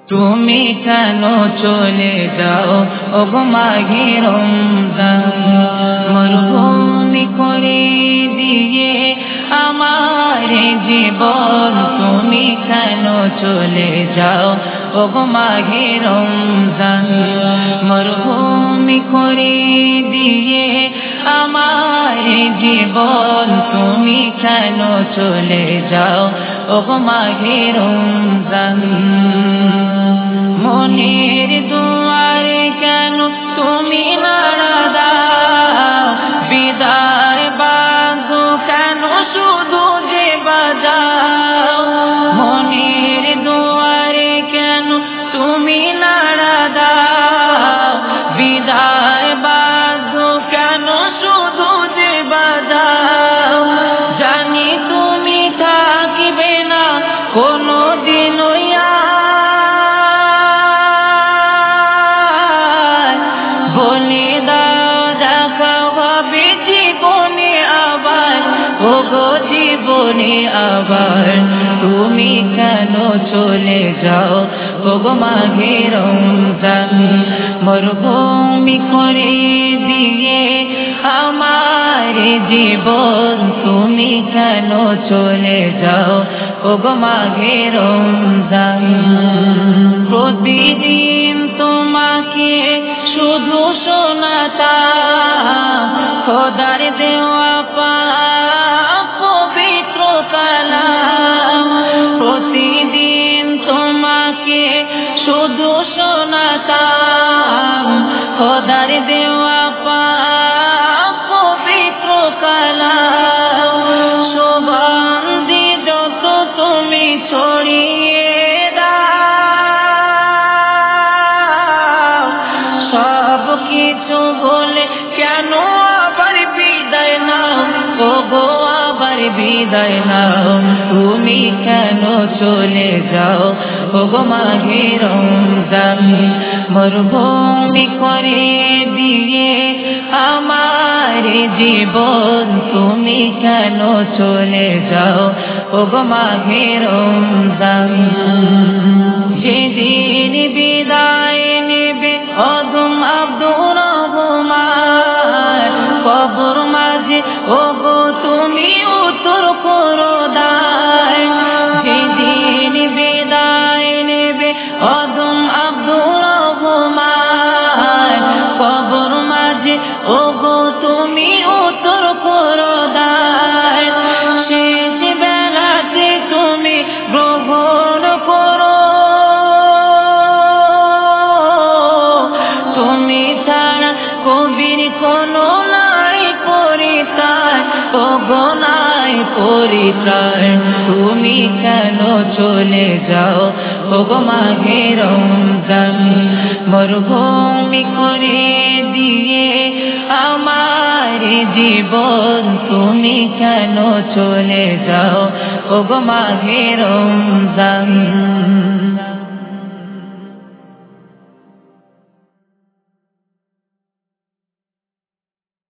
তুমি কেন চলে যাও ওগো মাহে রমজান মরহুমি করে দিয়ে আমার জীবন তুমি কেন চলে যাও ওগো মাহে রমজান মরহুমি করে দিয়ে আমার জীবন তুমি কেন চলে যাও ওগো মাহে রমজান মনের দুয়ারে কেন তুমি নাড়া দাও বিদায় বাঁধো কেন শুধু যে বাজাও মনের দুয়ারে কেন তুমি নাড়া দাও বিদায় বাঁধো কেন শুধু যে বাজাও জানি তুমি থাকিবে না কোনো দিন বলে দাও দেখা হবে জীবনে আবার ওগো জীবনে আবার তুমি কেন চলে যাও ওগো মাহে রমজান মরহুমি করে দিয়ে আমার জীবন তুমি কেন চলে যাও ওগো মাহে রমজান প্রতিদিন তোমাকে শুধু শোনাতাম খোদার দেওয়া পাক পবিত্র কালাম প্রতিদিন তোমাকে শুধু শোনাতাম খোদার দেওয়া পাক পবিত্র কালাম সুগন্ধি যত তুমি ছড়িয়ে সব কিছু বলে কেন আবার বিদায় নাও ওগো আবার বিদায় নাও তুমি কেন চলে যাও ওগো মাহে রমজান মরহুমি করে দিয়ে আমার জীবন তুমি কেন চলে যাও ওগো মাহে রমজান যেদিন বিদায় নেবে অদম আব্দুর রহমান কবর মাঝে ওগো তুমি উত্তর করো দায় যেদিন বিদায় নেবে অদম আব্দুর রহমান কবর মাঝে ওগো তুমি উত্তর করো দায় শেষ বেলাতে তুমি গ্রহণ করো তুমি ছাড়া কবির কোনো নাই পরিত্রাণ ওগো নাই পরিত্রাণ তুমি কেন চলে যাও ওগো মাহে রমজান মরহুমি করে দিয়ে আমার জীবন তুমি কেন চলে যাও ওগো মাহে রমজান